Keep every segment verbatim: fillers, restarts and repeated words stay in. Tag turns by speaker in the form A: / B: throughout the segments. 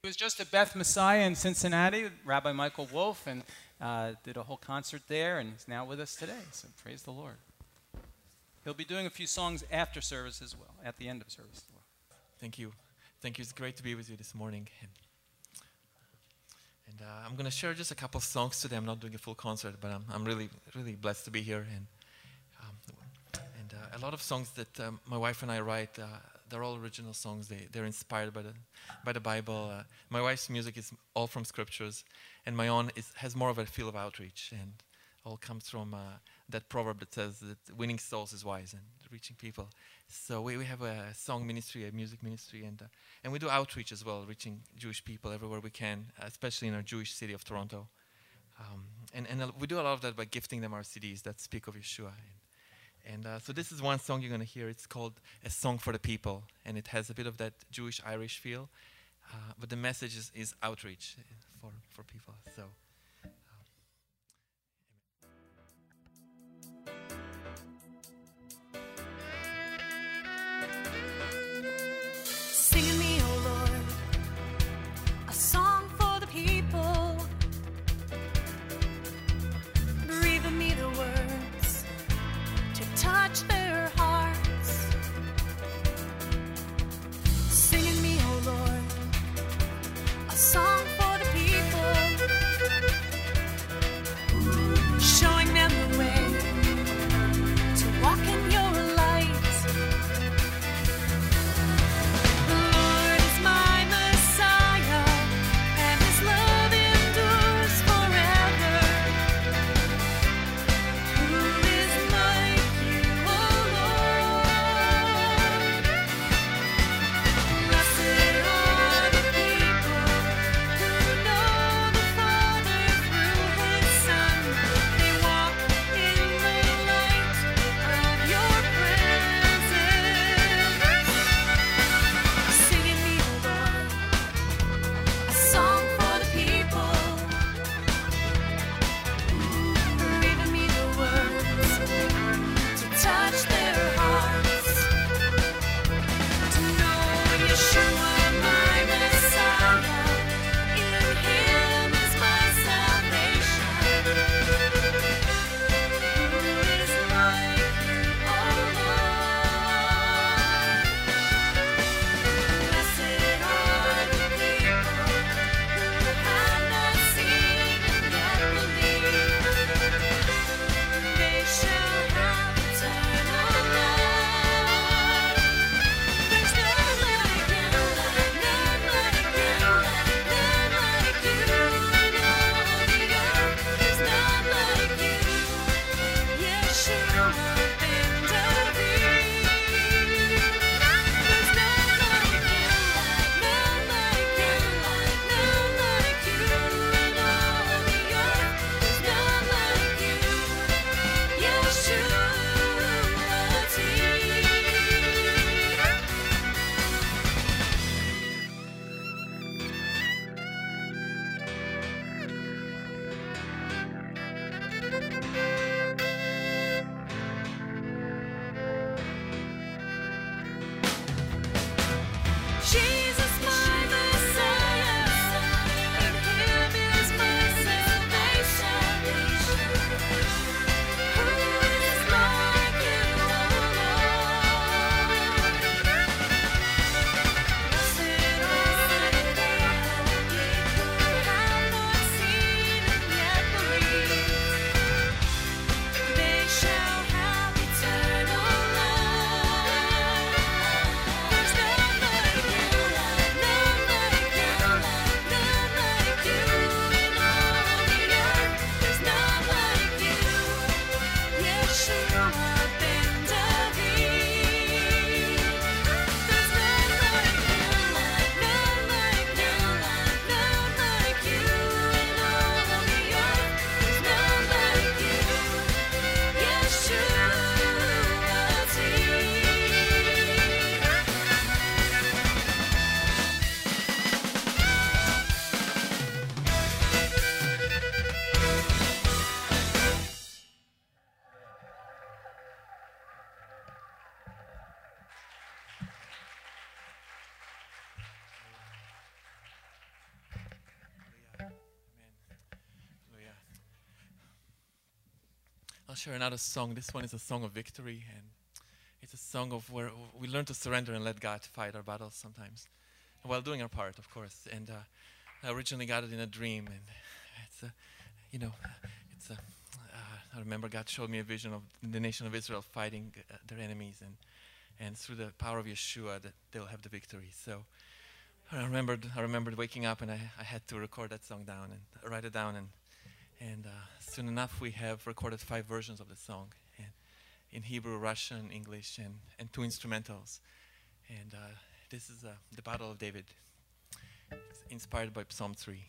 A: He was just at Beth Messiah in Cincinnati, Rabbi Michael Wolf, and uh, did a whole concert there, and he's now with us today, so praise the Lord. He'll be doing a few songs after service as well, at the end of service as well.
B: Thank you. Thank you. It's great to be with you this morning. And, and uh, I'm going to share just a couple of songs today. I'm not doing a full concert, but I'm, I'm really, really blessed to be here. And um, and uh, a lot of songs that um, my wife and I write, uh, they're all original songs. They, they're inspired by the by the Bible. Uh, my wife's music is all from scriptures, and my own is, has more of a feel of outreach, and all comes from uh, that proverb that says that winning souls is wise and reaching people. So we, we have a song ministry, a music ministry, and uh, and we do outreach as well, reaching Jewish people everywhere we can, especially in our Jewish city of Toronto. Um, and and uh, we do a lot of that by gifting them our C Ds that speak of Yeshua. And, and uh, so this is one song you're going to hear. It's called A Song for the People, and it has a bit of that Jewish-Irish feel, uh, but the message is, is outreach for, for people. So.
C: Sing in me, O Lord, a song for the people. Breathe in me the words to touch their hearts. Sing in me, O Lord, a song for the people. Showing them the way to walk in your light.
B: I'll share another song. This one is a song of victory, and it's a song of where we learn to surrender and let God fight our battles sometimes, while doing our part, of course. And uh, I originally got it in a dream, and it's a, you know, it's a. Uh, I remember God showed me a vision of the nation of Israel fighting uh, their enemies, and and through the power of Yeshua, that they'll have the victory. So I remembered, I remembered waking up, and I, I had to record that song down and write it down, and and uh, soon enough we have recorded five versions of the song, and in Hebrew, Russian, English, and and two instrumentals. And uh, this is uh, the Battle of David. It's inspired by Psalm three.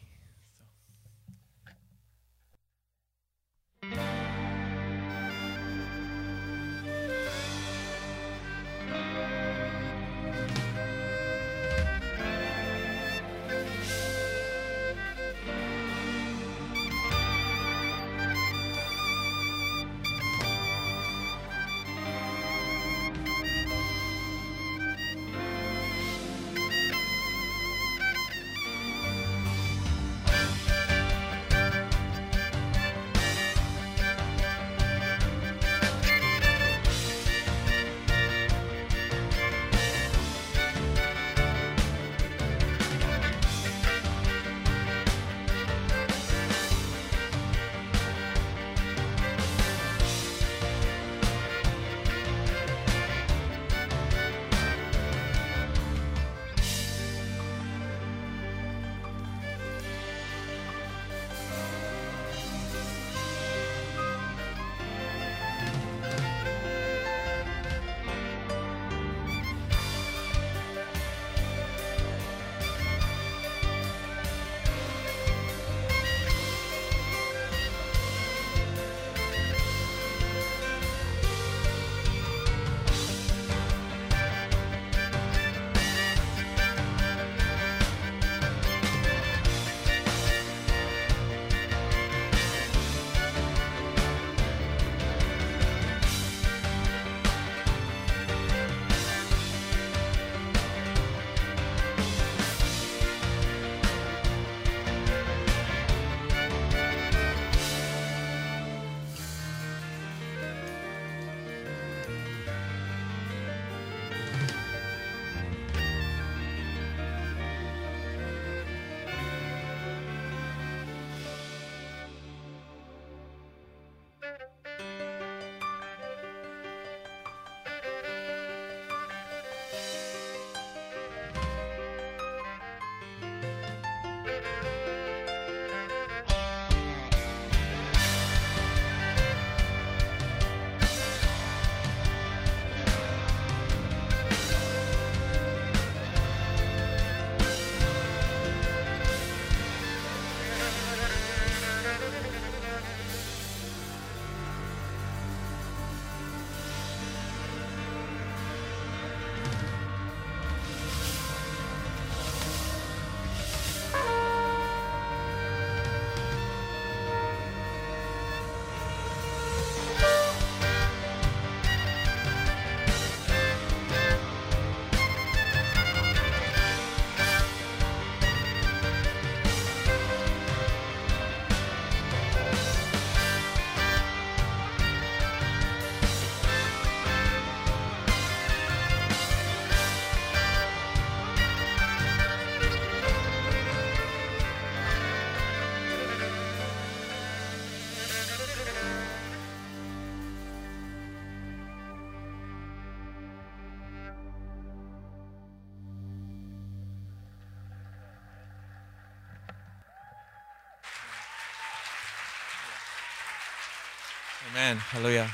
B: Amen. Hallelujah.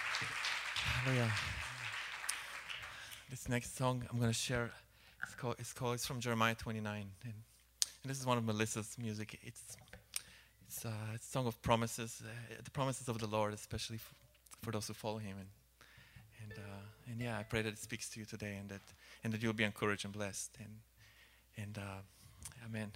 B: Hallelujah. This next song I'm going to share, it's called, it's called, it's from Jeremiah twenty-nine. And, and this is one of Melissa's music. It's it's, uh, it's a song of promises, uh, the promises of the Lord, especially f- for those who follow Him. And and uh, and yeah, I pray that it speaks to you today, and that and that you'll be encouraged and blessed. And and uh, Amen.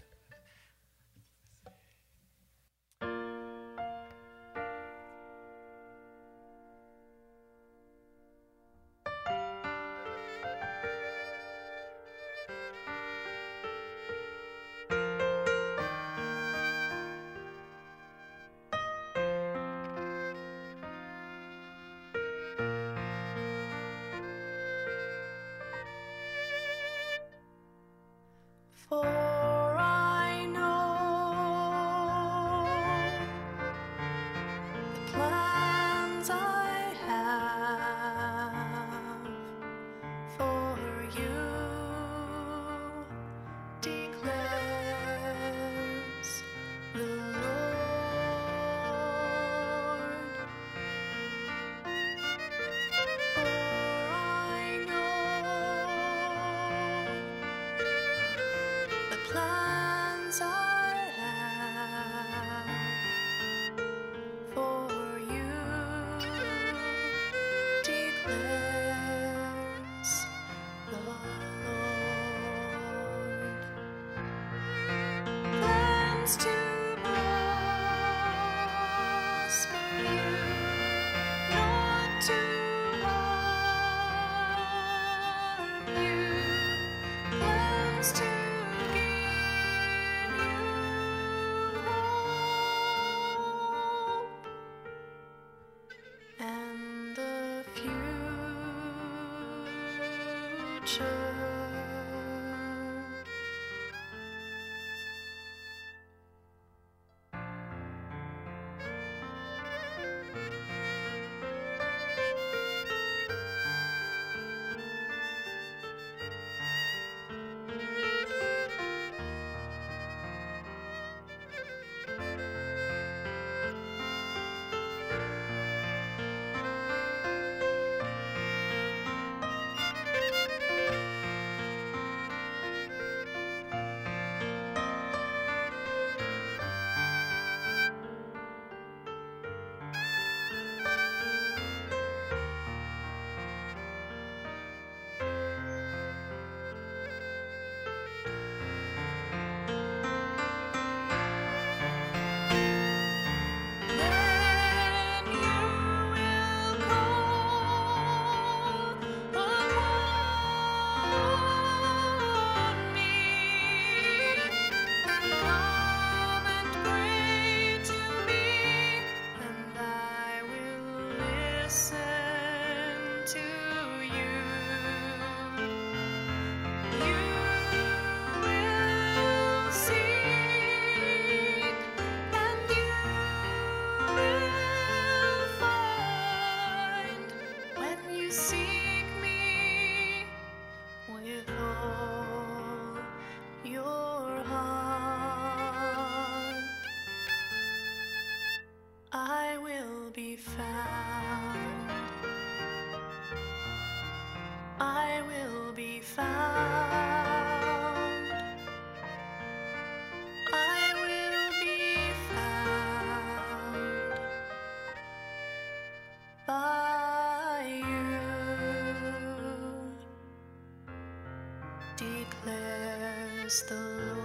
C: declares the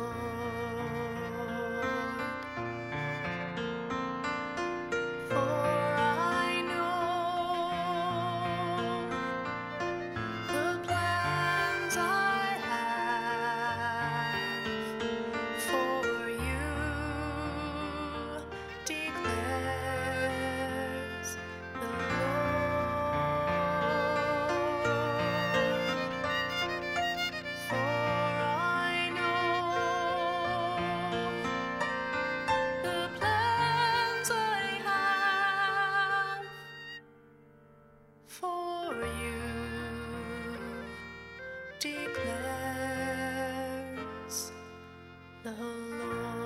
C: Lord. For I know the plans I have for you, declares the For I know the plans I have for you, declares the Lord.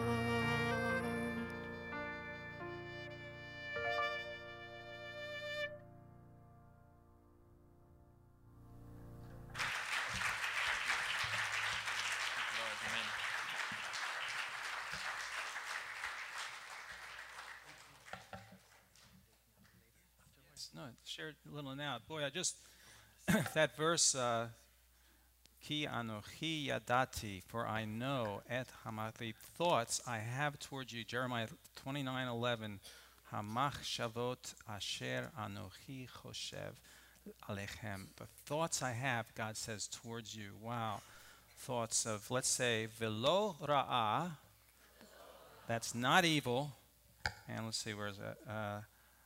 A: No, share a little now. Boy, I just, that verse, uh, Ki anochi yadati, for I know et hamati, thoughts I have towards you. Jeremiah twenty-nine eleven, hamach shavot asher anochi choshev alechem. The thoughts I have, God says, towards you. Wow. Thoughts of, let's say, velo ra'ah, that's not evil. And let's see, where's that? Uh,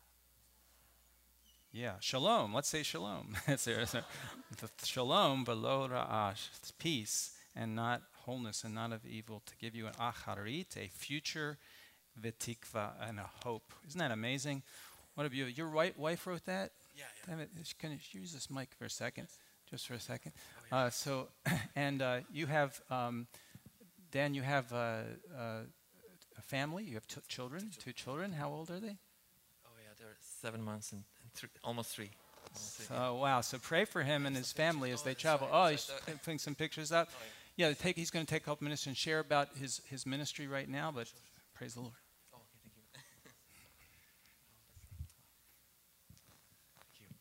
A: Yeah, shalom. Let's say shalom. That's there. The shalom, velo ra'ah, peace, and not wholeness, and not of evil, to give you an acharit, a future, v'tikva, and a hope. Isn't that amazing? What have you? Your wife, wife wrote that?
B: Yeah, yeah.
A: Damn it, can you use this mic for a second? Just for a second. Oh, yeah. uh, so, and uh, you have, um, Dan, you have uh, uh, a family. You have t- children, two, two children. How old are they?
B: Oh yeah, they're seven months and, and three, almost three. Almost three.
A: Oh wow! So pray for him and his family as they travel. Oh, he's putting some pictures up. Yeah, take, he's going to take a couple minutes and share about his, his ministry right now. But praise the Lord.
B: Oh, okay, thank you. Thank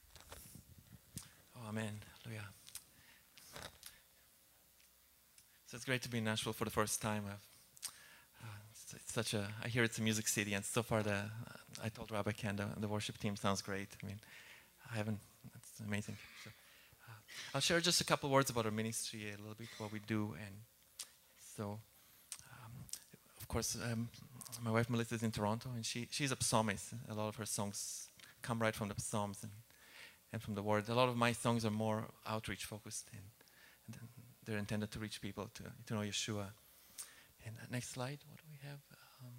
B: you. Oh, amen. Hallelujah. So it's great to be in Nashville for the first time. I've, uh, it's, it's such a, I hear it's a music city, and so far the, uh, I told Rabbi Ken, the, the worship team sounds great. I mean, I haven't, it's amazing. So, uh, I'll share just a couple words about our ministry, a little bit what we do. And so, um, of course, um, my wife Melissa is in Toronto, and she, she's a psalmist. A lot of her songs come right from the Psalms and, and from the Word. A lot of my songs are more outreach focused, and, and they're intended to reach people to, to know Yeshua. And uh, next slide, what do we have? Um,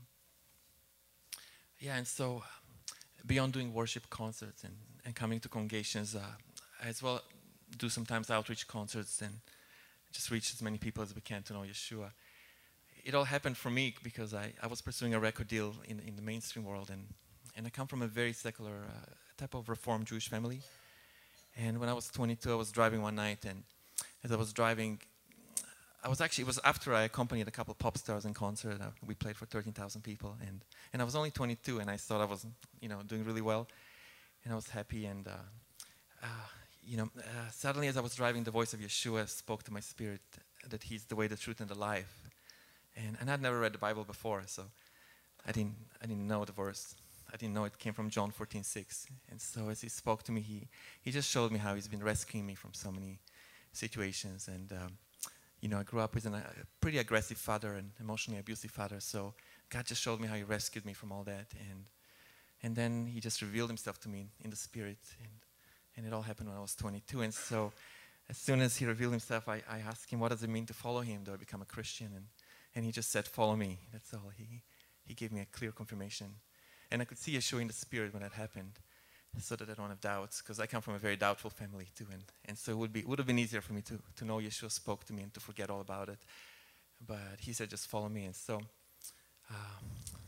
B: yeah, and so beyond doing worship concerts and, and coming to congregations, uh, I as well do sometimes outreach concerts and just reach as many people as we can to know Yeshua. It all happened for me because I, I was pursuing a record deal in, in the mainstream world, and, and I come from a very secular uh, type of Reformed Jewish family. And when I was twenty-two, I was driving one night, and as I was driving, I was actually, it was after I accompanied a couple pop stars in concert. Uh, we played for thirteen thousand people, and, and I was only twenty-two, and I thought I was, you know, doing really well, and I was happy, and, uh, uh, you know, uh, suddenly as I was driving, the voice of Yeshua spoke to my spirit that he's the way, the truth, and the life. And, and I'd never read the Bible before, so I didn't, I didn't know the verse. I didn't know it came from John fourteen six. And so as he spoke to me, he, he just showed me how he's been rescuing me from so many situations. And, um, you know, I grew up with an, a pretty aggressive father and emotionally abusive father. So God just showed me how he rescued me from all that. And, and then he just revealed himself to me in, in the spirit. And, and it all happened when I was twenty-two. And so as soon as he revealed himself, I, I asked him, what does it mean to follow him? Do I become a Christian? And, and he just said, follow me. That's all. He, he gave me a clear confirmation. And I could see Yeshua in the spirit when that happened, so that I don't have doubts, because I come from a very doubtful family too. And, and so it would, be, would have been easier for me to, to know Yeshua spoke to me and to forget all about it. But he said, just follow me. And so um,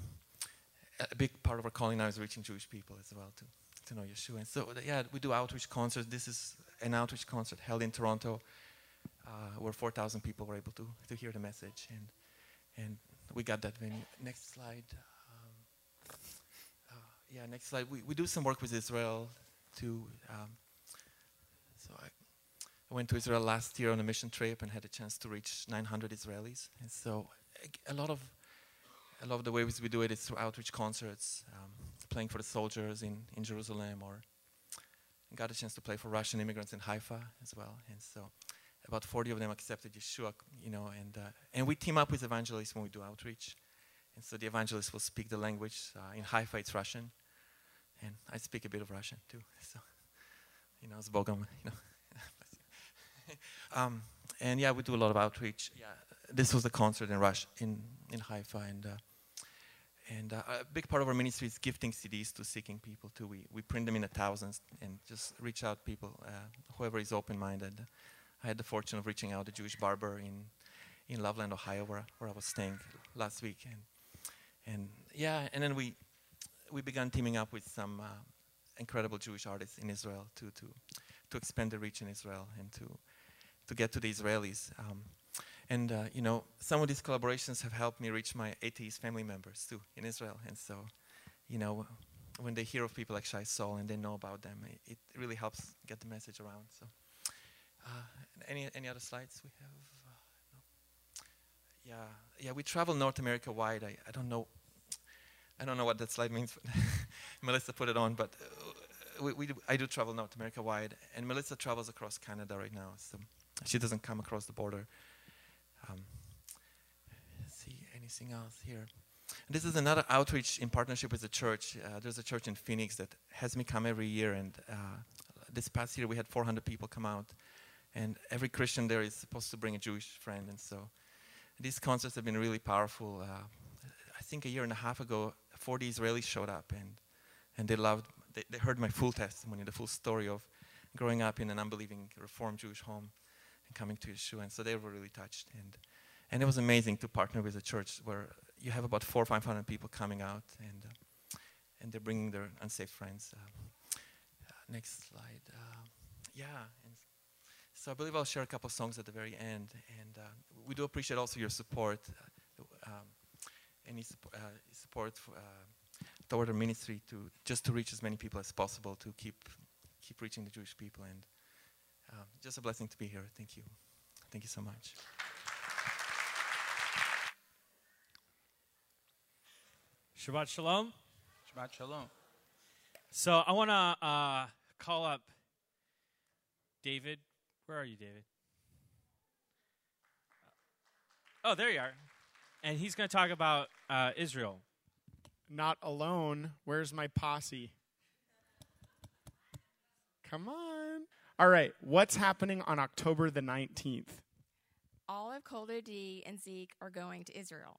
B: a big part of our calling now is reaching Jewish people as well to, to know Yeshua. And so, yeah, we do outreach concerts. This is an outreach concert held in Toronto, uh, where four thousand people were able to, to hear the message. And, and we got that venue. Next slide. Um, uh, yeah, next slide. We, we do some work with Israel too. Um, so I, I went to Israel last year on a mission trip and had a chance to reach nine hundred Israelis. And so a, a lot of a lot of the ways we do it is through outreach concerts, um, playing for the soldiers in, in Jerusalem, or got a chance to play for Russian immigrants in Haifa as well. And so about forty of them accepted Yeshua, you know, and, uh, and we team up with evangelists when we do outreach. And so the evangelists will speak the language. Uh, in Haifa, it's Russian. And I speak a bit of Russian too. So, you know, it's Bogom, you know. um, and yeah, we do a lot of outreach. Yeah, this was the concert in Rush, in, in Haifa. And, uh, and uh, a big part of our ministry is gifting C Ds to seeking people too. We, we print them in the thousands and just reach out people, uh, whoever is open-minded. I had the fortune of reaching out to a Jewish barber in, in Loveland, Ohio, where, where I was staying last week. And, and yeah, and then we, we began teaming up with some uh, incredible Jewish artists in Israel to, to, to expand the reach in Israel and to, to get to the Israelis. Um, and, uh, you know, some of these collaborations have helped me reach my atheist family members too in Israel. And so, you know, when they hear of people like Shai Sol and they know about them, it, it really helps get the message around. So. Uh, any any other slides we have? Uh, no. Yeah, yeah. We travel North America wide. I, I don't know. I don't know what that slide means. But Melissa put it on, but uh, we, we do, I do travel North America wide, and Melissa travels across Canada right now. So she doesn't come across the border. Um, let's see anything else here. This is another outreach in partnership with the church. Uh, there's a church in Phoenix that has me come every year, and uh, this past year we had four hundred people come out. And every Christian there is supposed to bring a Jewish friend. And so these concerts have been really powerful. Uh, I think a year and a half ago, forty Israelis showed up, and, and they loved, they, they heard my full testimony, the full story of growing up in an unbelieving Reformed Jewish home and coming to Yeshua. And so they were really touched. And, and it was amazing to partner with a church where you have about four or five hundred people coming out, and, uh, and they're bringing their unsafe friends. Uh, uh, next slide. Uh, yeah. And So I believe I'll share a couple songs at the very end, and uh, we do appreciate also your support, uh, um, any supp uh, support for, uh, toward our ministry to just to reach as many people as possible, to keep keep reaching the Jewish people, and uh, just a blessing to be here. Thank you, thank you so much.
D: Shabbat Shalom.
A: Shabbat Shalom.
D: So I want to uh, call up David. Where are you, David? Oh, there you are. And he's going to talk about uh, Israel.
E: Not alone. Where's my posse? Come on. All right. What's happening on October the nineteenth?
F: All of Colder D and Zeke are going to Israel.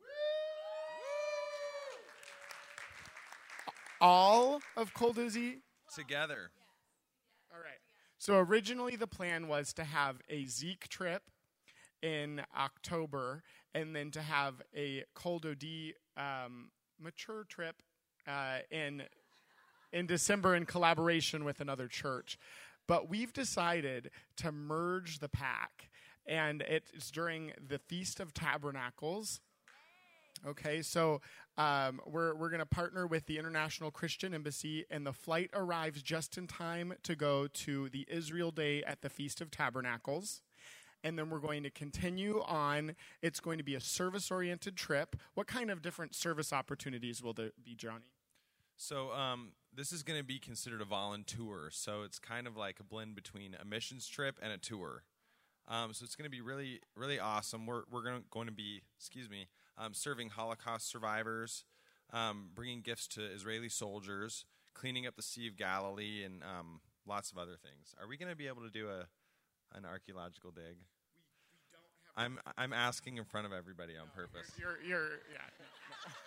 E: All of Kolduzi?
G: Together.
E: All right. So originally the plan was to have a Zeke trip in October and then to have a Coldo D um, mature trip uh, in in December in collaboration with another church. But we've decided to merge the pack, and it's during the Feast of Tabernacles. Okay, so um, we're we're going to partner with the International Christian Embassy, and the flight arrives just in time to go to the Israel Day at the Feast of Tabernacles. And then we're going to continue on. It's going to be a service-oriented trip. What kind of different service opportunities will there be, Johnny?
G: So um, this is going to be considered a voluntour. So it's kind of like a blend between a missions trip and a tour. Um, so it's going to be really, really awesome. We're we're going to, going to be, excuse me, um, serving Holocaust survivors, um, bringing gifts to Israeli soldiers, cleaning up the Sea of Galilee, and um, lots of other things. Are we going to be able to do a an archaeological dig?
E: We, we don't have
G: I'm I'm asking in front of everybody on
E: no,
G: purpose.
E: You're, you're, you're yeah. No, no.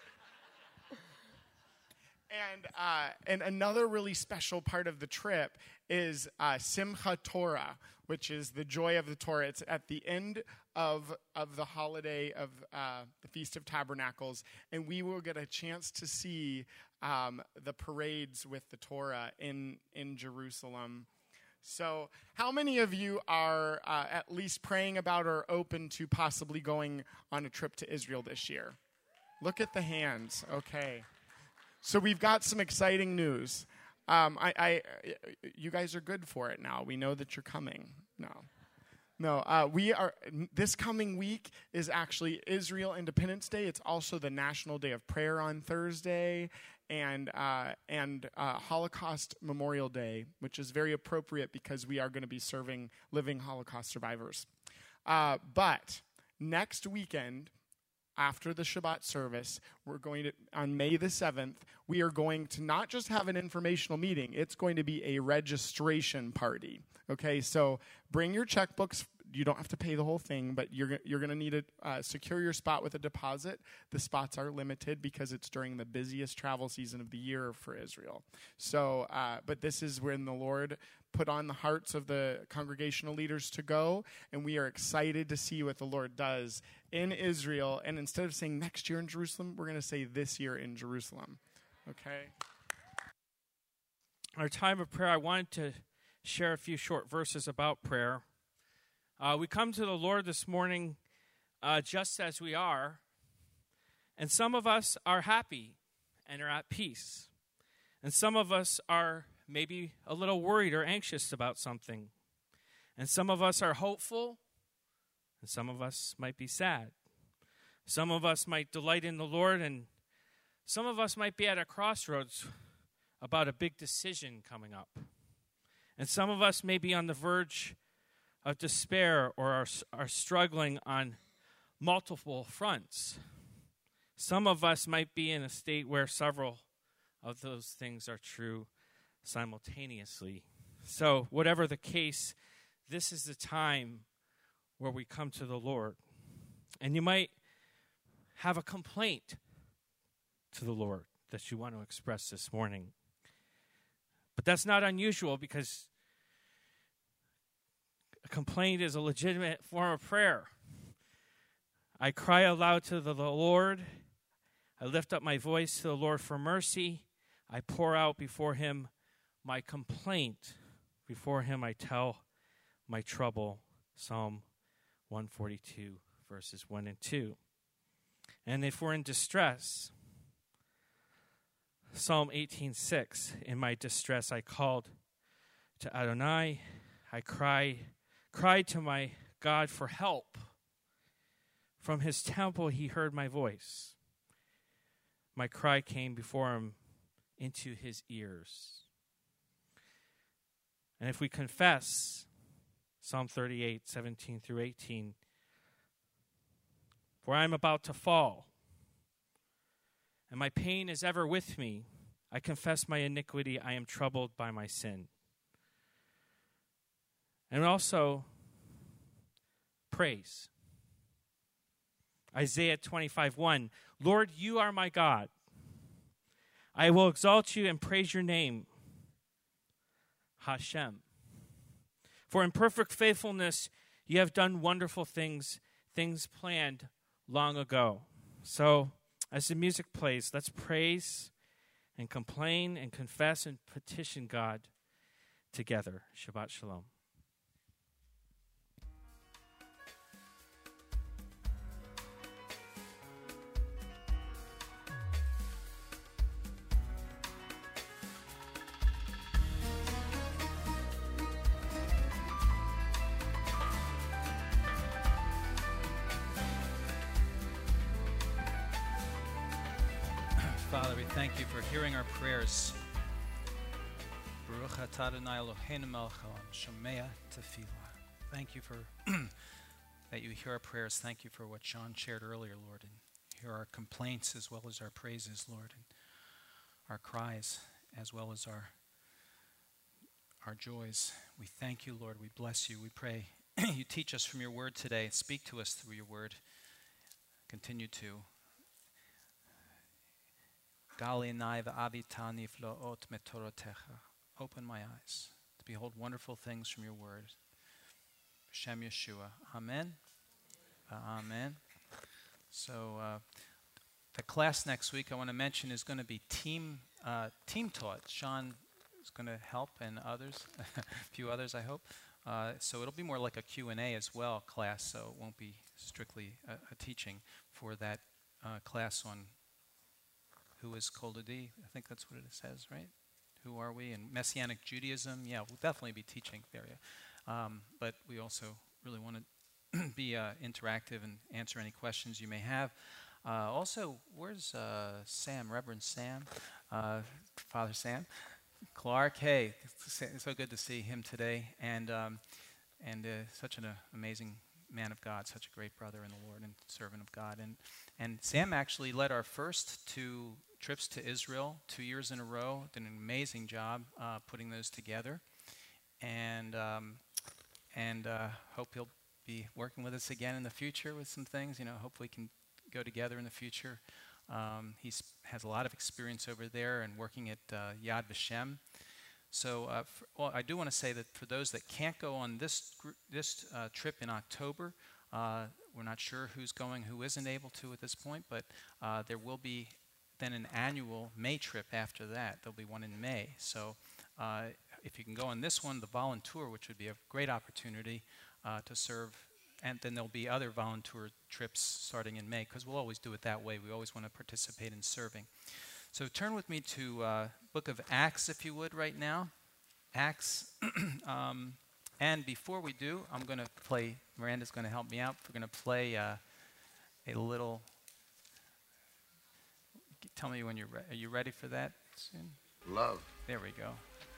E: And uh, and another really special part of the trip is uh, Simcha Torah, which is the joy of the Torah. It's at the end of of the holiday of uh, the Feast of Tabernacles, and we will get a chance to see um, the parades with the Torah in in Jerusalem. So, how many of you are uh, at least praying about or open to possibly going on a trip to Israel this year? Look at the hands. Okay. So we've got some exciting news. Um, I, I, you guys are good for it now. We know that you're coming. No, no. Uh, we are. This coming week is actually Israel Independence Day. It's also the National Day of Prayer on Thursday, and uh, and uh, Holocaust Memorial Day, which is very appropriate because we are going to be serving living Holocaust survivors. Uh, but next weekend, after the Shabbat service, we're going to, on May the seventh, we are going to not just have an informational meeting, it's going to be a registration party. Okay, so bring your checkbooks. You don't have to pay the whole thing, but you're, you're going to need to uh, secure your spot with a deposit. The spots are limited because it's during the busiest travel season of the year for Israel. So, uh, but this is when the Lord put on the hearts of the congregational leaders to go, and we are excited to see what the Lord does in Israel. And instead of saying next year in Jerusalem, we're going to say this year in Jerusalem. Okay?
D: Our time of prayer, I wanted to share a few short verses about prayer. Uh, we come to the Lord this morning uh, just as we are, and some of us are happy and are at peace, and some of us are maybe a little worried or anxious about something, and some of us are hopeful, and some of us might be sad. Some of us might delight in the Lord, and some of us might be at a crossroads about a big decision coming up, and some of us may be on the verge of despair or are, are struggling on multiple fronts. Some of us might be in a state where several of those things are true simultaneously. So whatever the case, this is the time where we come to the Lord. And you might have a complaint to the Lord that you want to express this morning. But that's not unusual because a complaint is a legitimate form of prayer. I cry aloud to the Lord. I lift up my voice to the Lord for mercy. I pour out before him my complaint. Before him I tell my trouble. Psalm one forty-two, verses one and two. And if we're in distress, Psalm eighteen six, in my distress I called to Adonai. I cried, cried to my God for help. From his temple he heard my voice. my cry came before him into his ears. And if we confess Psalm thirty-eight, seventeen through eighteen, for I am about to fall, and my pain is ever with me. I confess my iniquity. I am troubled by my sin. And also, praise. Isaiah twenty-five, one, Lord, you are my God. I will exalt you and praise your name, Hashem. For in perfect faithfulness you have done wonderful things, things planned long ago. So, as the music plays, let's praise and complain and confess and petition God together. Shabbat Shalom.
A: Father, we thank you for hearing our prayers. Baruch atah Adonai Eloheinu melech haolam, shomea tefillah. Thank you for that you hear our prayers. Thank you for what Sean shared earlier, Lord, and hear our complaints as well as our praises, Lord, and our cries as well as our our joys. We thank you, Lord. We bless you. We pray you teach us from your word today. Speak to us through your word. Continue to. Open my eyes to behold wonderful things from your word. Shem Yeshua. Amen. Uh, amen. So uh, the class next week I want to mention is going to be team uh, team taught. Sean is going to help, and others, a few others, I hope. Uh, so it'll be more like a Q and A as well class. So it won't be strictly a, a teaching for that uh, class on. Who is Kol Dodi? I think that's what it says, right? Who are we? And Messianic Judaism. Yeah, we'll definitely be teaching there. Yeah. Um, but we also really want to be uh, interactive and answer any questions you may have. Uh, also, where's uh, Sam, Reverend Sam, uh, Father Sam Clark? Hey, it's so good to see him today, and um, and uh, such an uh, amazing man of God, such a great brother in the Lord and servant of God. And and Sam actually led our first two trips to Israel two years in a row. Did an amazing job uh, putting those together, and um, and uh, hope he'll be working with us again in the future with some things. You know, hope we can go together in the future. Um, he has a lot of experience over there and working at uh, Yad Vashem. So uh, for, well, I do want to say that for those that can't go on this gr- this uh, trip in October, uh, we're not sure who's going, who isn't able to at this point, but uh, there will be then an annual May trip after that. There'll be one in May. So uh, if you can go on this one, the volunteer, which would be a great opportunity uh, to serve, and then there'll be other volunteer trips starting in May, because we'll always do it that way. We always want to participate in serving. So turn with me to uh, book of Acts, if you would, right now. Acts. um, and before we do, I'm going to play, Miranda's going to help me out. We're going to play uh, a little, tell me when you're ready. Are you ready for that soon?
H: Love.
A: There we go.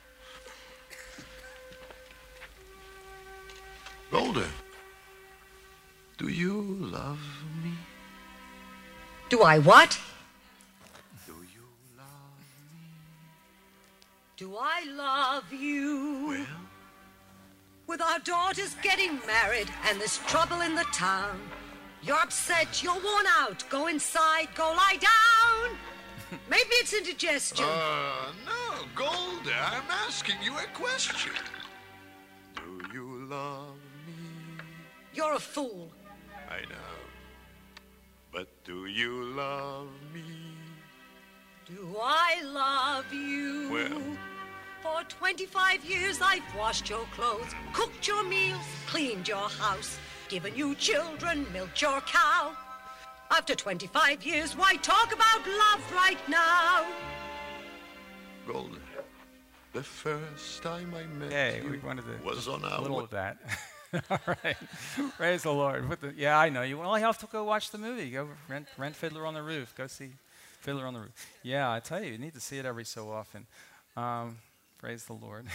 H: Golden, do you love me?
I: Do I what?
H: Do you love me?
I: Do I love you?
H: Well,
I: With our daughters getting married and there's trouble in the town, you're upset, you're worn out. Go inside, go lie down. Maybe it's indigestion.
H: uh, no, Golden, I'm asking you a question. Do you love me?
I: You're a fool.
H: I know. But do you love me?
I: Do I love you?
H: Well.
I: For twenty-five years I've washed your clothes, cooked your meals, cleaned your house, given you children, milked your cow. After twenty-five years, why talk about love right now?
H: Golden, the first time I met
A: Okay,
H: you
A: we wanted to
H: was on
A: a
H: our
A: little
H: way-
A: of that. All right. Praise the Lord. What the, yeah, I know. You only have to go watch the movie. Go rent, rent Fiddler on the Roof. Go see Fiddler on the Roof. Yeah, I tell you, you need to see it every so often. Um, praise the Lord.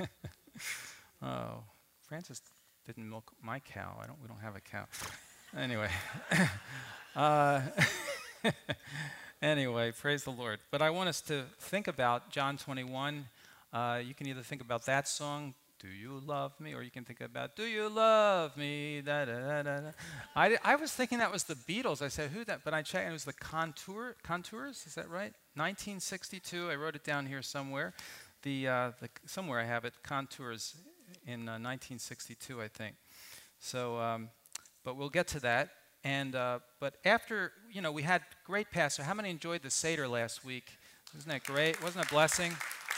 A: Oh, Francis didn't milk my cow. I don't. We don't have a cow. Anyway. uh, anyway, praise the Lord. But I want us to think about John twenty-one. Uh, you can either think about that song, "Do You Love Me?" or you can think about, "Do You Love Me?" Da, da, da, da, da. I, I was thinking that was the Beatles. I said, who that? But I checked, and it was the Contour, Contours. Is that right? nineteen sixty-two. I wrote it down here somewhere. The, uh, the somewhere I have it. Contours in uh, nineteen sixty-two, I think. So, um, but we'll get to that. And uh, but after, you know, we had great pastor. How many enjoyed the Seder last week? Wasn't that great? Wasn't it a blessing?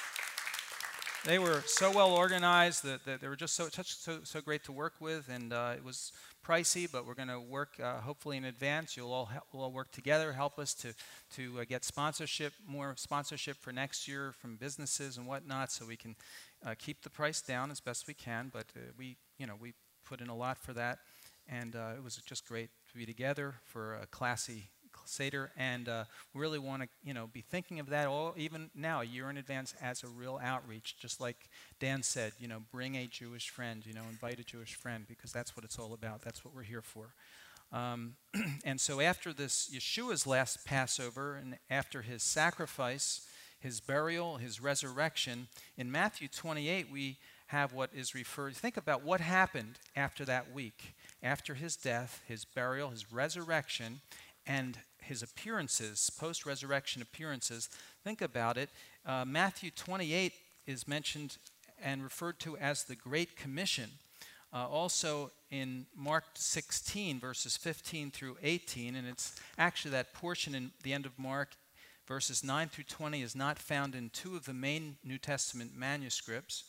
A: They were so well organized that, that they were just so, such, so so great to work with, and uh, it was pricey, but we're going to work uh, hopefully in advance. You'll all help, we'll all work together, help us to to uh, get sponsorship, more sponsorship for next year from businesses and whatnot, so we can uh, keep the price down as best we can. But uh, we, you know, we put in a lot for that, and uh, it was just great to be together for a classy Seder, and uh, we really want to, you know, be thinking of that all, even now, a year in advance, as a real outreach. Just like Dan said, you know, bring a Jewish friend, you know, invite a Jewish friend, because that's what it's all about. That's what we're here for. Um, and so after this, Yeshua's last Passover, and after his sacrifice, his burial, his resurrection, in Matthew twenty-eight, we have what is referred. Think about what happened after that week, after his death, his burial, his resurrection, and his appearances, post-resurrection appearances. Think about it. Uh, Matthew twenty-eight is mentioned and referred to as the Great Commission. Uh, also in Mark sixteen, verses fifteen through eighteen, and it's actually that portion in the end of Mark, verses nine through twenty, is not found in two of the main New Testament manuscripts.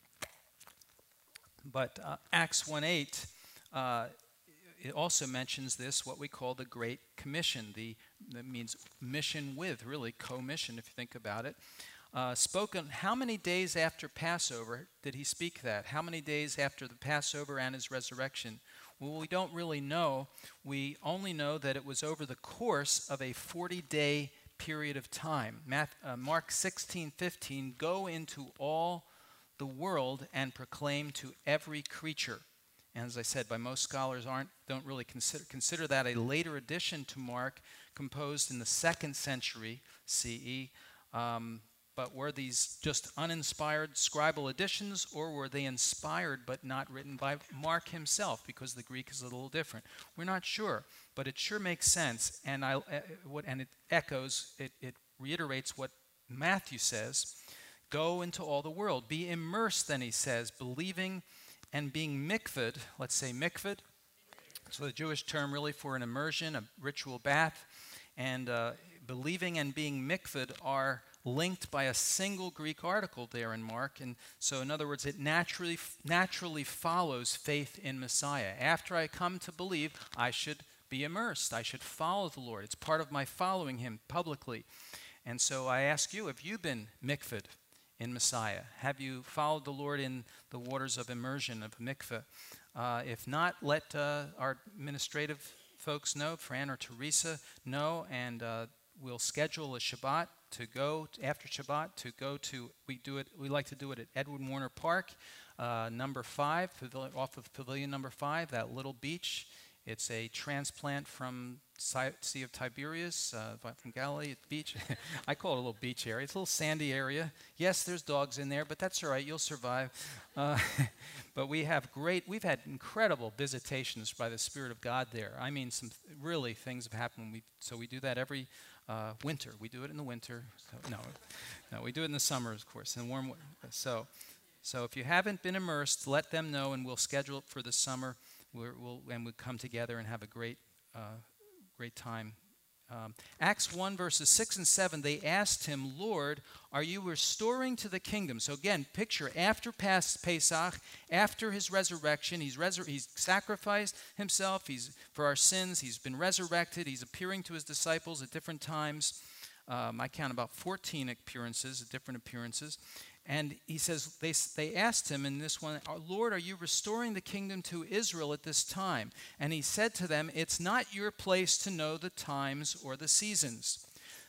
A: But uh, Acts one eight, uh, it also mentions this, what we call the Great Commission. The, that means mission with, really, co-mission, if you think about it. Uh, spoken, how many days after Passover did he speak that? How many days after the Passover and his resurrection? Well, we don't really know. We only know that it was over the course of a forty-day period of time. Math, uh, Mark sixteen fifteen, go into all the world and proclaim to every creature. And as I said, by most scholars aren't don't really consider consider that a later addition to Mark, composed in the second century C E. Um, but were these just uninspired scribal additions, or were they inspired but not written by Mark himself, because the Greek is a little different? We're not sure, but it sure makes sense, and I uh, what and it echoes, it, it reiterates what Matthew says. Go into all the world. Be immersed, then he says, believing and being mikved. Let's say mikved. So the Jewish term really for an immersion, a ritual bath. And uh, believing and being mikved are linked by a single Greek article there in Mark. And so in other words, it naturally naturally follows faith in Messiah. After I come to believe, I should be immersed. I should follow the Lord. It's part of my following him publicly. And so I ask you, have you been mikved in Messiah? Have you followed the Lord in the waters of immersion, of mikveh? Uh, if not, let uh, our administrative folks know, Fran or Teresa know, and uh, we'll schedule a Shabbat to go, after Shabbat, to go to, we do it, we like to do it at Edward Warner Park, uh, number five, pavilion, off of Pavilion number five, that little beach. It's a transplant from Sea of Tiberias, uh, from Galilee beach. I call it a little beach area. It's a little sandy area. Yes, there's dogs in there, but that's all right. You'll survive. Uh, but we have great, we've had incredible visitations by the Spirit of God there. I mean, some th- really things have happened. We, so we do that every uh, winter. We do it in the winter. So, no, no, we do it in the summer, of course, in the warm. So, so if you haven't been immersed, let them know, and we'll schedule it for the summer. We're, we'll, and we'll come together and have a great, uh, great time. Um, Acts one, verses six and seven, they asked him, Lord, are you restoring to the kingdom? So again, picture, after Pas- Pesach, after his resurrection, he's, resur- he's sacrificed himself he's, for our sins, he's been resurrected, he's appearing to his disciples at different times. Um, I count about fourteen appearances, different appearances. And he says, they, they asked him in this one, Lord, are you restoring the kingdom to Israel at this time? And he said to them, it's not your place to know the times or the seasons.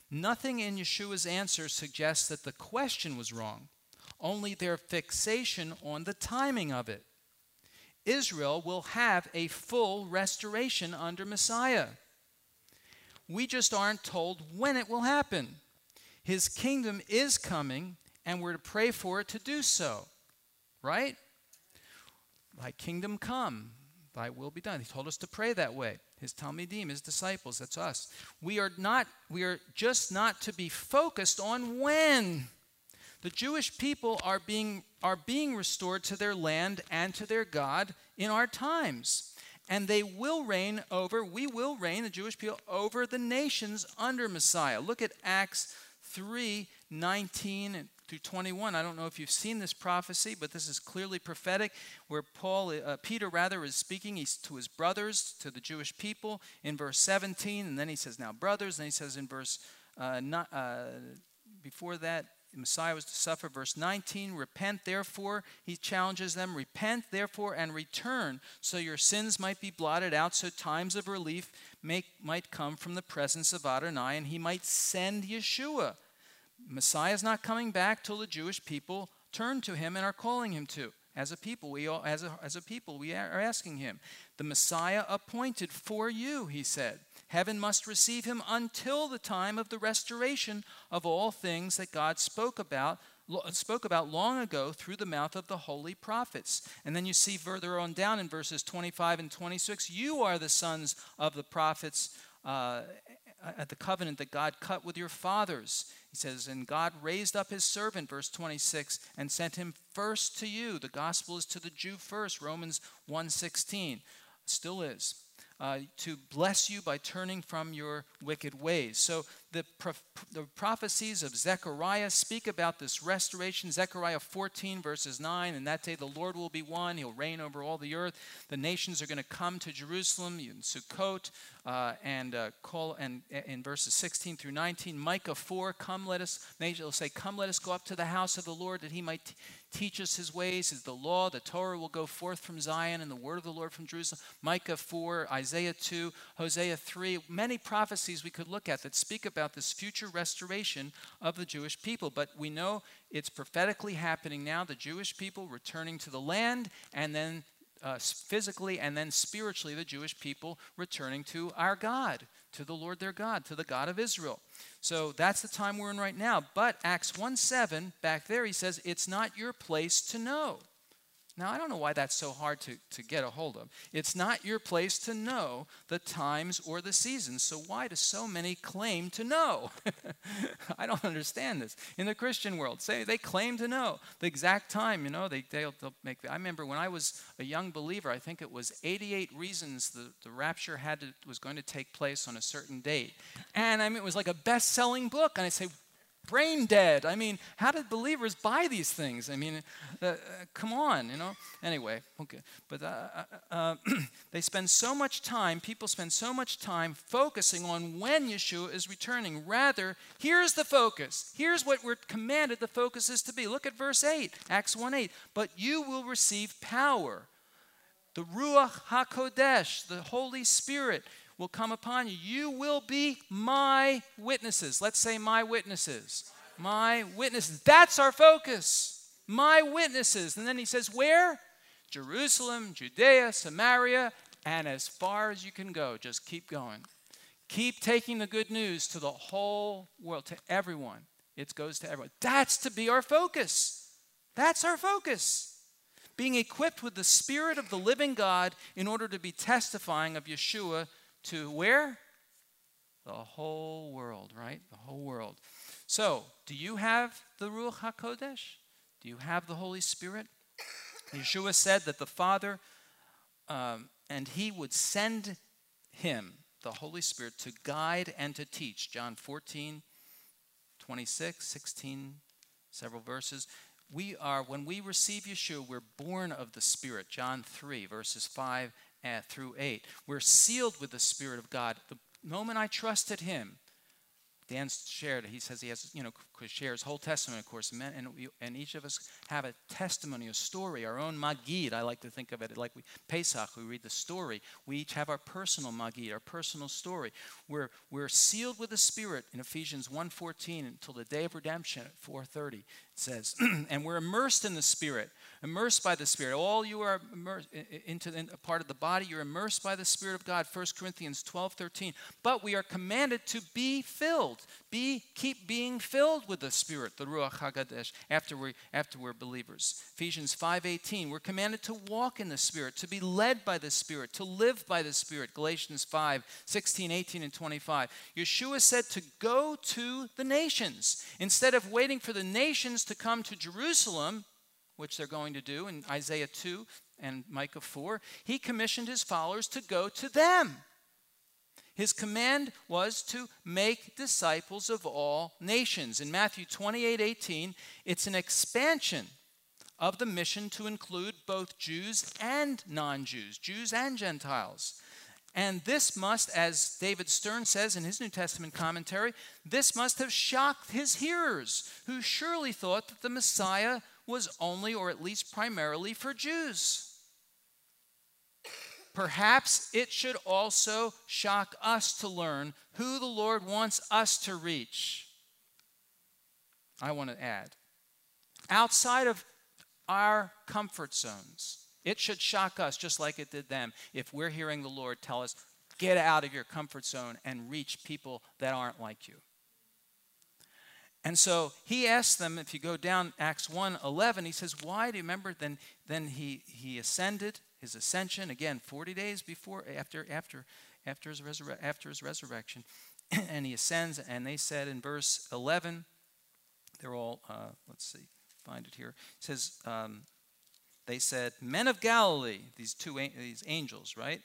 A: Nothing in Yeshua's answer suggests that the question was wrong, only their fixation on the timing of it. Israel will have a full restoration under Messiah. We just aren't told when it will happen. His kingdom is coming, and we're to pray for it to do so. Right? Thy kingdom come, thy will be done. He told us to pray that way. His Talmidim, his disciples, that's us. We are not, we are just not to be focused on when. The Jewish people are being, are being restored to their land and to their God in our times. And they will reign over, we will reign, the Jewish people, over the nations under Messiah. Look at Acts three, nineteen through twenty-one. I don't know if you've seen this prophecy, but this is clearly prophetic, where Paul, uh, Peter rather, is speaking he's to his brothers, to the Jewish people, in verse seventeen, and then he says, now brothers, and then he says in verse, uh, not, uh, before that, Messiah was to suffer, verse nineteen, repent therefore, he challenges them, repent therefore and return, so your sins might be blotted out, so times of relief make, might come from the presence of Adonai, and he might send Yeshua. Messiah is not coming back till the Jewish people turn to him and are calling him to. As a people, we all, as a, as a people, we are asking him. The Messiah appointed for you, he said. Heaven must receive him until the time of the restoration of all things that God spoke about, spoke about long ago through the mouth of the holy prophets. And then you see further on down in verses twenty-five and twenty-six, you are the sons of the prophets uh, at the covenant that God cut with your fathers. He says, and God raised up his servant, verse twenty-six, and sent him first to you. The gospel is to the Jew first, Romans one sixteen. Still is. Uh, to bless you by turning from your wicked ways. So the, prof- the prophecies of Zechariah speak about this restoration. Zechariah fourteen, verses nine, in that day the Lord will be one. He'll reign over all the earth. The nations are going to come to Jerusalem in Sukkot, uh, and uh, call, and in verses sixteen through nineteen, Micah four, come let us, they'll say, come let us go up to the house of the Lord that he might t- teach us his ways. Is the law, the Torah will go forth from Zion, and the word of the Lord from Jerusalem. Micah four, Isaiah two, Hosea three, many prophecies we could look at that speak about this future restoration of the Jewish people. But we know it's prophetically happening now, the Jewish people returning to the land, and then uh, physically and then spiritually the Jewish people returning to our God, to the Lord their God, to the God of Israel. So that's the time we're in right now. But Acts one seven, back there, he says, it's not your place to know. Now, I don't know why that's so hard to, to get a hold of. It's not your place to know the times or the seasons. So why do so many claim to know? I don't understand this. In the Christian world, say they claim to know the exact time. You know, they, they'll, they'll make. I remember when I was a young believer, I think it was eighty-eight reasons the, the rapture had to, was going to take place on a certain date. And I mean, it was like a best-selling book. And I say, brain dead. I mean, how did believers buy these things? I mean, uh, uh, come on, you know. Anyway, okay. But uh, uh, they spend so much time, people spend so much time focusing on when Yeshua is returning. Rather, here's the focus. Here's what we're commanded the focus is to be. Look at verse eight, Acts one eight. But you will receive power. The Ruach HaKodesh, the Holy Spirit, will come upon you. You will be my witnesses. Let's say my witnesses. My witnesses. That's our focus. My witnesses. And then he says, where? Jerusalem, Judea, Samaria, and as far as you can go. Just keep going. Keep taking the good news to the whole world, to everyone. It goes to everyone. That's to be our focus. That's our focus. Being equipped with the Spirit of the living God in order to be testifying of Yeshua to where? The whole world, right? The whole world. So, do you have the Ruach HaKodesh? Do you have the Holy Spirit? Yeshua said that the Father, um, and he would send him, the Holy Spirit, to guide and to teach. John fourteen, twenty-six, sixteen, several verses. We are, when we receive Yeshua, we're born of the Spirit. John three, verses five Uh, through eight. We're sealed with the Spirit of God. The moment I trusted him, Dan shared, he says he has, you know, could share his whole testimony, of course, and, and, we, and each of us have a testimony, a story, our own Magid. I like to think of it like we, Pesach, we read the story. We each have our personal Magid, our personal story. We're, we're sealed with the Spirit in Ephesians one fourteen until the day of redemption at four thirty. It says, and we're immersed in the Spirit, immersed by the Spirit. All you are immersed into in a part of the body, you're immersed by the Spirit of God, First Corinthians twelve thirteen. But we are commanded to be filled, be keep being filled with the Spirit, the Ruach HaKodesh, after, we, after we're believers. Ephesians five eighteen, we're commanded to walk in the Spirit, to be led by the Spirit, to live by the Spirit. Galatians five sixteen, eighteen, and twenty-five. Yeshua said to go to the nations. Instead of waiting for the nations to come to Jerusalem, which they're going to do in Isaiah two and Micah four, he commissioned his followers to go to them. His command was to make disciples of all nations. In Matthew twenty-eight eighteen, it's an expansion of the mission to include both Jews and non-Jews, Jews and Gentiles. And this must, as David Stern says in his New Testament commentary, this must have shocked his hearers, who surely thought that the Messiah was only, or at least primarily, for Jews. Perhaps it should also shock us to learn who the Lord wants us to reach. I want to add, outside of our comfort zones. It should shock us just like it did them if we're hearing the Lord tell us, get out of your comfort zone and reach people that aren't like you. And so he asked them, if you go down Acts one eleven, he says, why do you remember? Then, then he, he ascended, his ascension, again, forty days before, after, after, after, his, resurre- after his resurrection. And he ascends, and they said in verse eleven, they're all, uh, let's see, find it here. It says, um, they said, men of Galilee, these two these angels, right?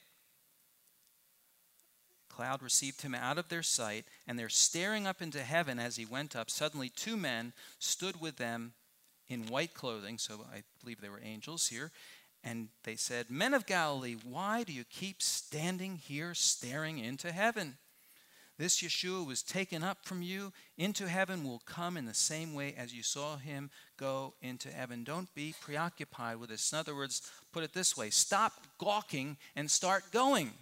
A: Cloud received him out of their sight, and they're staring up into heaven as he went up. Suddenly two men stood with them in white clothing, so I believe they were angels here, and they said, men of Galilee, why do you keep standing here staring into heaven? This Yeshua was taken up from you into heaven will come in the same way as you saw him go into heaven. Don't be preoccupied with this. In other words, put it this way, stop gawking and start going.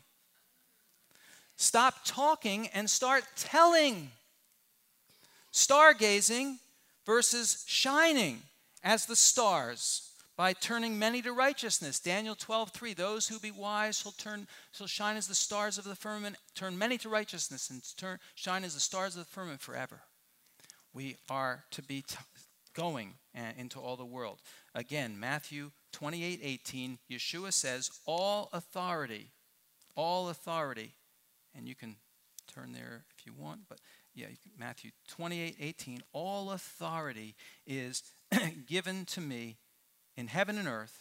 A: Stop talking and start telling. Stargazing versus shining as the stars by turning many to righteousness. Daniel twelve three, those who be wise shall turn, shall shine as the stars of the firmament, turn many to righteousness, and turn, shine as the stars of the firmament forever. We are to be t- going uh, into all the world. Again, Matthew twenty-eight eighteen, Yeshua says, all authority, all authority, and you can turn there if you want, but yeah, Matthew twenty-eight eighteen, all authority is given to me in heaven and earth.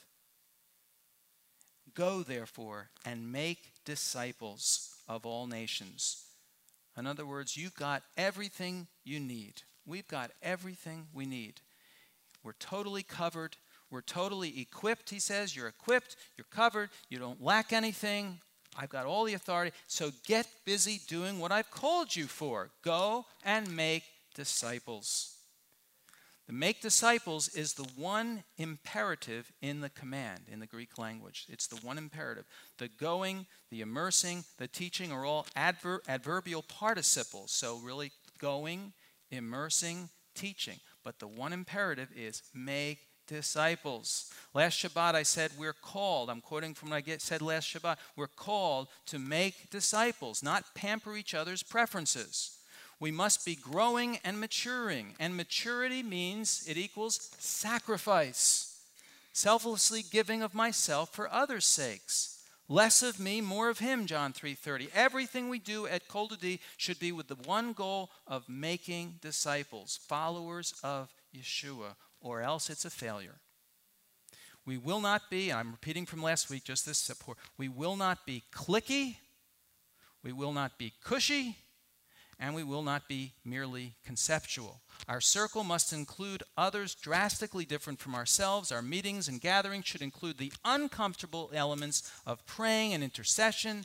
A: Go, therefore, and make disciples of all nations. In other words, you've got everything you need. We've got everything we need. We're totally covered. We're totally equipped, he says. You're equipped. You're covered. You don't lack anything. I've got all the authority. So get busy doing what I've called you for. Go and make disciples. The make disciples is the one imperative in the command in the Greek language. It's the one imperative. The going, the immersing, the teaching are all adver- adverbial participles. So really going, immersing, teaching. But the one imperative is make disciples. Last Shabbat I said we're called, I'm quoting from what I get, said last Shabbat, we're called to make disciples, not pamper each other's preferences. We must be growing and maturing. And maturity means it equals sacrifice. Selflessly giving of myself for others' sakes. Less of me, more of him, John three thirty. Everything we do at Kol Dodi should be with the one goal of making disciples, followers of Yeshua, or else it's a failure. We will not be, and I'm repeating from last week, just this support, we will not be cliquey, we will not be cushy, and we will not be merely conceptual. Our circle must include others drastically different from ourselves. Our meetings and gatherings should include the uncomfortable elements of praying and intercession,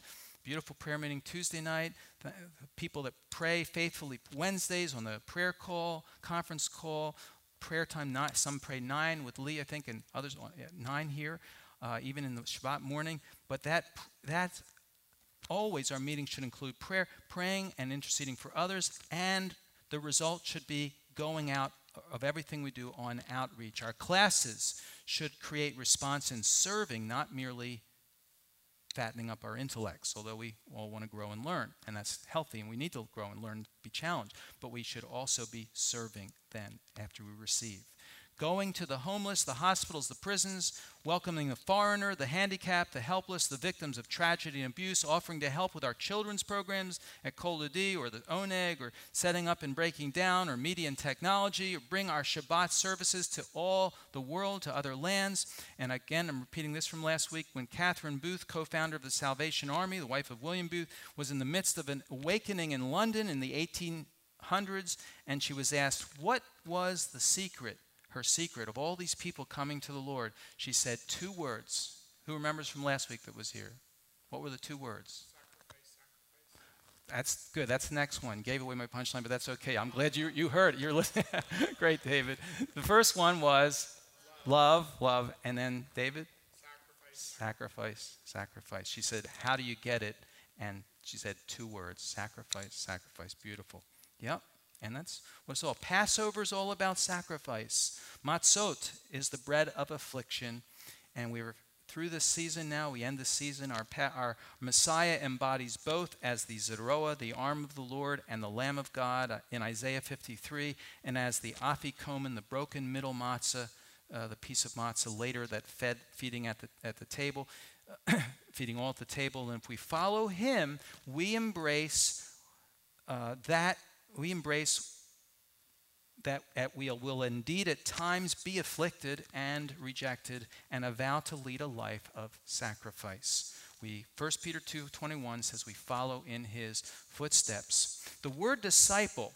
A: beautiful prayer meeting Tuesday night. The people that pray faithfully Wednesdays on the prayer call, conference call, prayer time. Nine, some pray nine with Lee, I think, and others at nine here, uh, even in the Shabbat morning. But that that always our meeting should include prayer, praying and interceding for others, and the result should be going out of everything we do on outreach. Our classes should create response in serving, not merely fattening up our intellects, although we all want to grow and learn, and that's healthy, and we need to grow and learn, be challenged. But we should also be serving then after we receive. Going to the homeless, the hospitals, the prisons, welcoming the foreigner, the handicapped, the helpless, the victims of tragedy and abuse, offering to help with our children's programs at Kol Udi or the Oneg, or setting up and breaking down, or media and technology, or bring our Shabbat services to all the world, to other lands. And again, I'm repeating this from last week, when Catherine Booth, co-founder of the Salvation Army, the wife of William Booth, was in the midst of an awakening in London in the eighteen hundreds, and she was asked, what was the secret? Her secret of all these people coming to the Lord. She said two words. Who remembers from last week that was here? What were the two words? Sacrifice, sacrifice. That's good. That's the next one. Gave away my punchline, but that's okay. I'm glad you, you heard it. You're listening. Great, David. The first one was love, love. And then, David? Sacrifice. Sacrifice, sacrifice. She said, how do you get it? And she said two words. Sacrifice, sacrifice. Beautiful. Yep. And that's what it's all. Passover is all about sacrifice. Matzot is the bread of affliction. And we're through this season now. We end the season. Our, pa- our Messiah embodies both as the Zeroah, the arm of the Lord, and the Lamb of God uh, in Isaiah fifty-three, and as the Afikomen, the broken middle matzah, uh, the piece of matzah later that fed, feeding at the, at the table, feeding all at the table. And if we follow him, we embrace uh, that We embrace that, that we will indeed at times be afflicted and rejected, and a vow to lead a life of sacrifice. We First Peter two twenty-one says we follow in his footsteps. The word disciple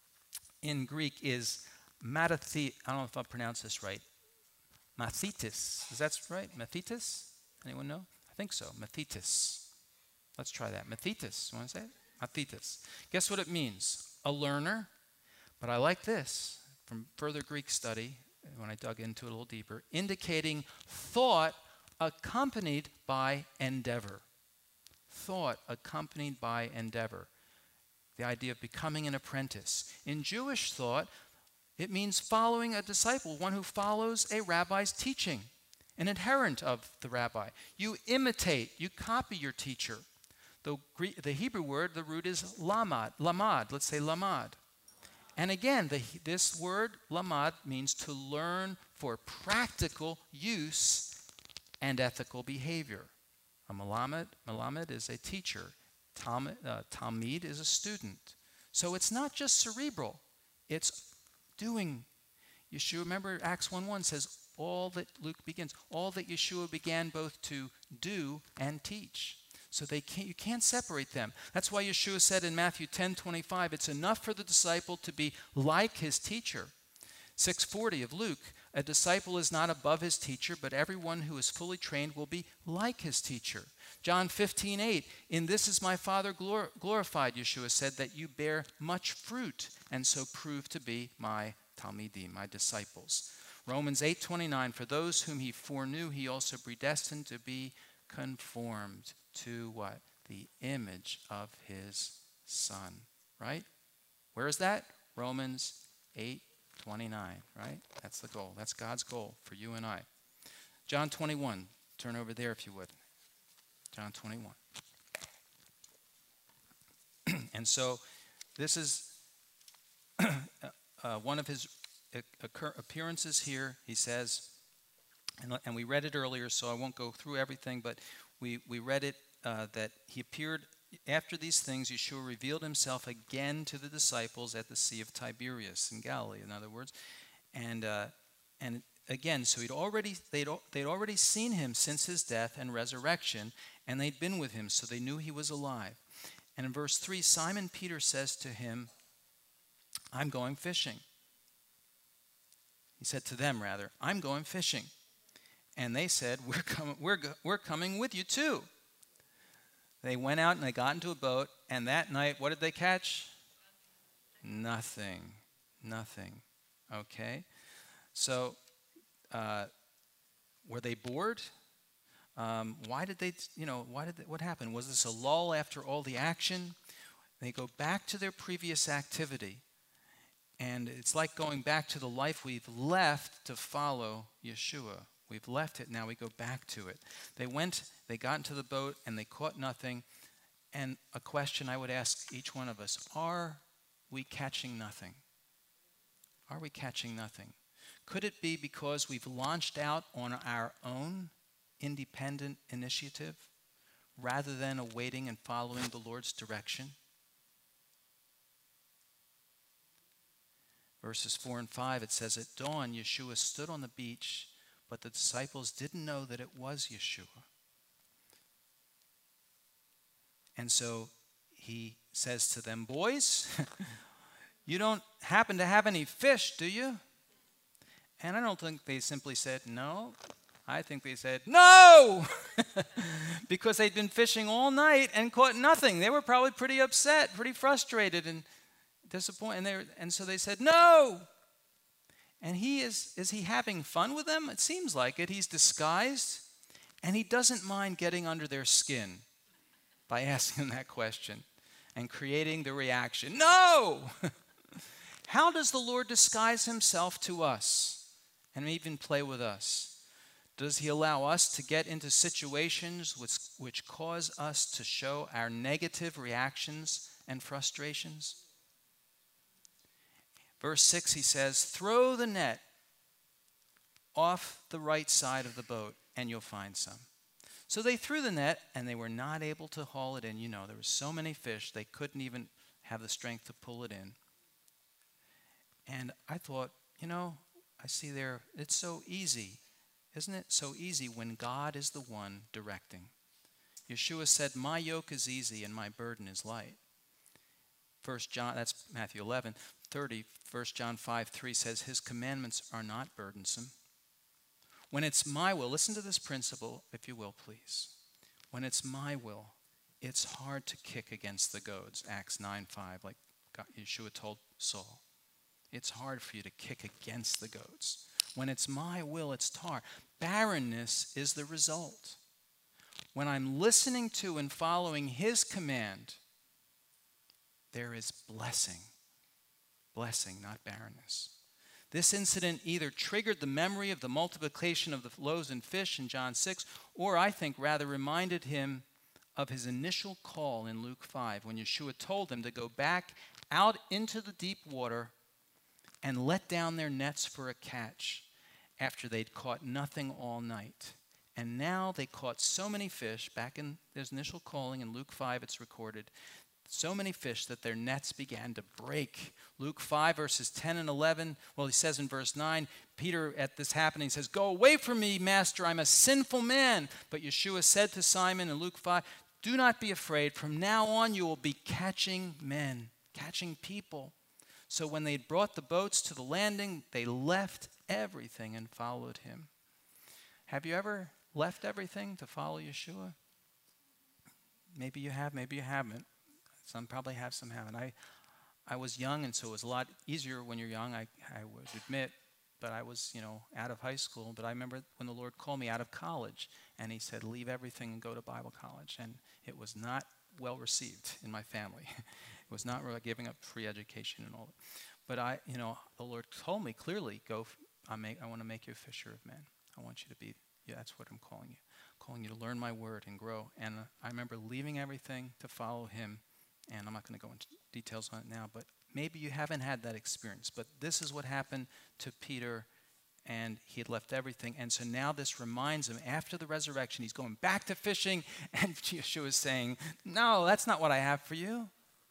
A: in Greek is matathi. I don't know if I pronounced this right. Mathetes. Is that right? Mathetes? Anyone know? I think so. Mathetes. Let's try that. Mathetes. You want to say it? Mathetes. Guess what it means? A learner, but I like this from further Greek study, when I dug into it a little deeper, indicating thought accompanied by endeavor. Thought accompanied by endeavor. The idea of becoming an apprentice. In Jewish thought, it means following a disciple, one who follows a rabbi's teaching, an adherent of the rabbi. You imitate, you copy your teacher. The, Greek, the Hebrew word, the root is lamad, lamad. Let's say lamad. And again, the, this word, lamad, means to learn for practical use and ethical behavior. A malamed, malamed is a teacher. Talmud, uh, talmid is a student. So it's not just cerebral. It's doing. Yeshua, remember Acts one one says, all that Luke begins, all that Yeshua began both to do and teach. So they can't, you can't separate them. That's why Yeshua said in Matthew ten twenty-five, it's enough for the disciple to be like his teacher. six forty of Luke, a disciple is not above his teacher, but everyone who is fully trained will be like his teacher. John fifteen eight, in this is my Father glor- glorified, Yeshua said, that you bear much fruit, and so prove to be my talmidim, my disciples. Romans eight twenty-nine, for those whom he foreknew, he also predestined to be conformed to what? The image of his Son, right? Where is that? Romans eight twenty-nine, right? That's the goal. That's God's goal for you and I. John twenty-one, turn over there if you would. John twenty-one. And so this is uh, one of his occur- appearances here. He says, and, and we read it earlier, so I won't go through everything, but we, we read it uh, that he appeared after these things. Yeshua revealed himself again to the disciples at the Sea of Tiberias in Galilee, in other words. And uh, and again, so he'd already they'd they'd already seen him since his death and resurrection, and they'd been with him, so they knew he was alive. And in verse three, Simon Peter says to him, I'm going fishing. He said to them, rather, I'm going fishing. And they said, we're, com- we're, go- we're coming with you too. They went out and they got into a boat, and that night, what did they catch? Nothing. Nothing. Okay? So, uh, were they bored? Um, why did they, you know, why did they, what happened? Was this a lull after all the action? They go back to their previous activity. And it's like going back to the life we've left to follow Yeshua. We've left it, now we go back to it. They went, they got into the boat, and they caught nothing. And a question I would ask each one of us, are we catching nothing? Are we catching nothing? Could it be because we've launched out on our own independent initiative rather than awaiting and following the Lord's direction? Verses four and five, it says, at dawn, Yeshua stood on the beach, but the disciples didn't know that it was Yeshua. And so he says to them, boys, you don't happen to have any fish, do you? And I don't think they simply said no. I think they said no, because they'd been fishing all night and caught nothing. They were probably pretty upset, pretty frustrated and disappointed. And, they were, and so they said no. And he is, is he having fun with them? It seems like it. He's disguised, and he doesn't mind getting under their skin by asking them that question and creating the reaction. No! How does the Lord disguise himself to us and even play with us? Does he allow us to get into situations which, which cause us to show our negative reactions and frustrations? Verse six, he says, throw the net off the right side of the boat and you'll find some. So they threw the net and they were not able to haul it in. You know, there were so many fish, they couldn't even have the strength to pull it in. And I thought, you know, I see there, it's so easy. Isn't it so easy when God is the one directing? Yeshua said, my yoke is easy and my burden is light. First John, that's Matthew eleven thirty. First John five three says, his commandments are not burdensome. When it's my will, listen to this principle, if you will, please. When it's my will, it's hard to kick against the goads. Acts nine five, like God, Yeshua told Saul. It's hard for you to kick against the goads. When it's my will, it's tar. Barrenness is the result. When I'm listening to and following his command, there is blessing. Blessing, not barrenness. This incident either triggered the memory of the multiplication of the loaves and fish in John six, or I think rather reminded him of his initial call in Luke five, when Yeshua told them to go back out into the deep water and let down their nets for a catch after they'd caught nothing all night. And now they caught so many fish, back in his initial calling in Luke five it's recorded, so many fish that their nets began to break. Luke five verses ten and eleven, well he says in verse nine, Peter at this happening says, go away from me, Master, I'm a sinful man. But Yeshua said to Simon in Luke five, do not be afraid, from now on you will be catching men, catching people. So when they brought the boats to the landing, they left everything and followed him. Have you ever left everything to follow Yeshua? Maybe you have, maybe you haven't. Some probably have, some haven't. I, I was young, and so it was a lot easier when you're young, I, I would admit. But I was, you know, out of high school. But I remember when the Lord called me out of college, and he said, leave everything and go to Bible college. And it was not well received in my family. It was not really giving up free education and all that. But I, you know, the Lord told me clearly, go, I, make, I want to make you a fisher of men. I want you to be, yeah, that's what I'm calling you. I'm calling you to learn my word and grow. And uh, I remember leaving everything to follow him. And I'm not going to go into details on it now, but maybe you haven't had that experience. But this is what happened to Peter, and he had left everything. And so now this reminds him, after the resurrection, he's going back to fishing, and Yeshua is saying, no, that's not what I have for you.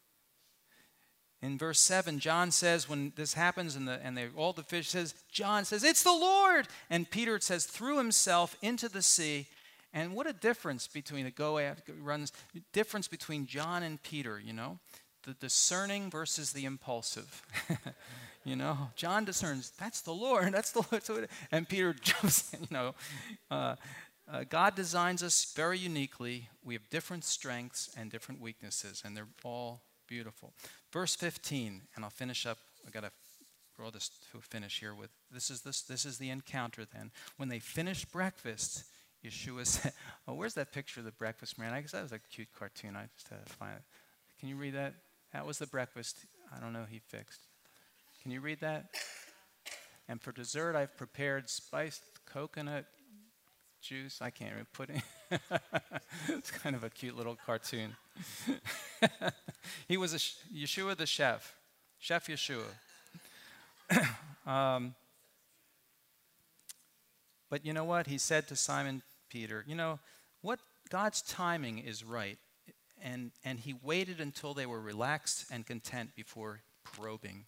A: In verse seven, John says, when this happens and, the, and they, all the fish says, John says, it's the Lord. And Peter, it says, threw himself into the sea. And what a difference between a go after runs, difference between John and Peter, you know, the discerning versus the impulsive. You know, John discerns, that's the Lord, that's the Lord. And Peter jumps in, you know. Uh, Uh, God designs us very uniquely. We have different strengths and different weaknesses, and they're all beautiful. Verse fifteen, and I'll finish up. I got to draw this to a finish here with this is this this is the encounter. Then, when they finished breakfast, Yeshua said, "Oh, where's that picture of the breakfast man? I guess that was a cute cartoon. I just had to find it. Can you read that? That was the breakfast. I don't know. He fixed. Can you read that? And for dessert, I've prepared spiced coconut juice. I can't even put it. It's kind of a cute little cartoon. He was a sh- Yeshua the chef, Chef Yeshua. um, but you know what? He said to Simon Peter, you know, what God's timing is right. And, and he waited until they were relaxed and content before probing.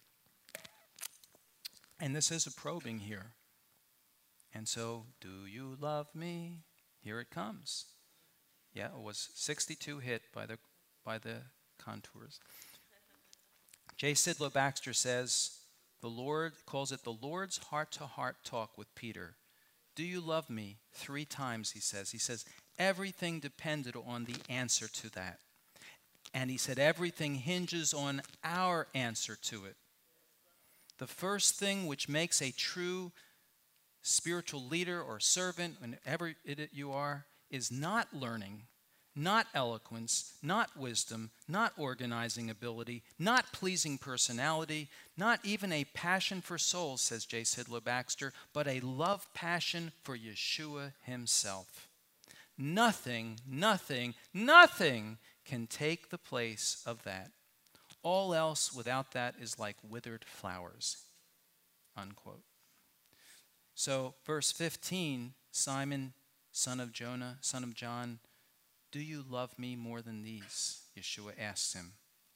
A: And this is a probing here. And so, do you love me? Here it comes. Yeah, it was sixty-two hit by the by the contours. J. Sidlow Baxter says, the Lord calls it the Lord's heart-to-heart talk with Peter. Do you love me? Three times he says. He says, everything depended on the answer to that. And he said, everything hinges on our answer to it. The first thing which makes a true spiritual leader or servant, whenever it, you are, is not learning, not eloquence, not wisdom, not organizing ability, not pleasing personality, not even a passion for souls, says J. Sidlow Baxter, but a love passion for Yeshua himself. Nothing, nothing, nothing can take the place of that. All else without that is like withered flowers, unquote. So, verse fifteen, Simon, son of Jonah, son of John, do you love me more than these? Yeshua asks him.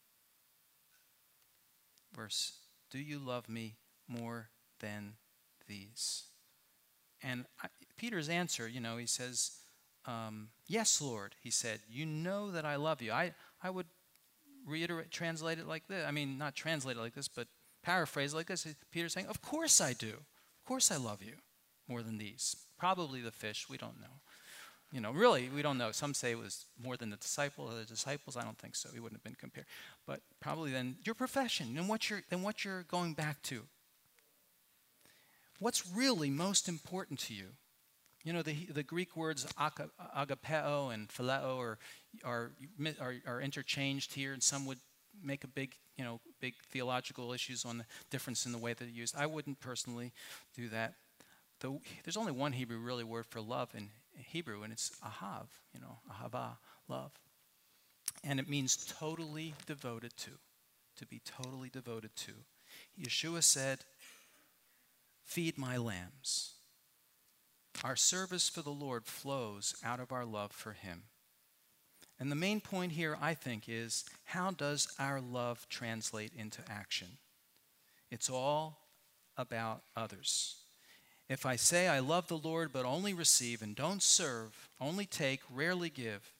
A: Verse, do you love me more than these? And I, Peter's answer, you know, he says, um, yes, Lord, he said, you know that I love you. I, I would reiterate, translate it like this. I mean, not translate it like this, but paraphrase it like this. Peter's saying, of course I do. Of course I love you more than these. Probably the fish, we don't know. You know, really, we don't know. Some say it was more than the disciple, the disciples. I don't think so. He wouldn't have been compared. But probably then your profession, and what you're, then what you're going back to. What's really most important to you? You know, the the Greek words agapeo and phileo are, are are are interchanged here, and some would make a big, you know, big theological issues on the difference in the way that they're used. I wouldn't personally do that. The, there's only one Hebrew really word for love in Hebrew, and it's ahav, you know, ahava, love. And it means totally devoted to, to be totally devoted to. Yeshua said, feed my lambs. Our service for the Lord flows out of our love for him. And the main point here, I think, is how does our love translate into action? It's all about others. If I say I love the Lord but only receive and don't serve, only take, rarely give,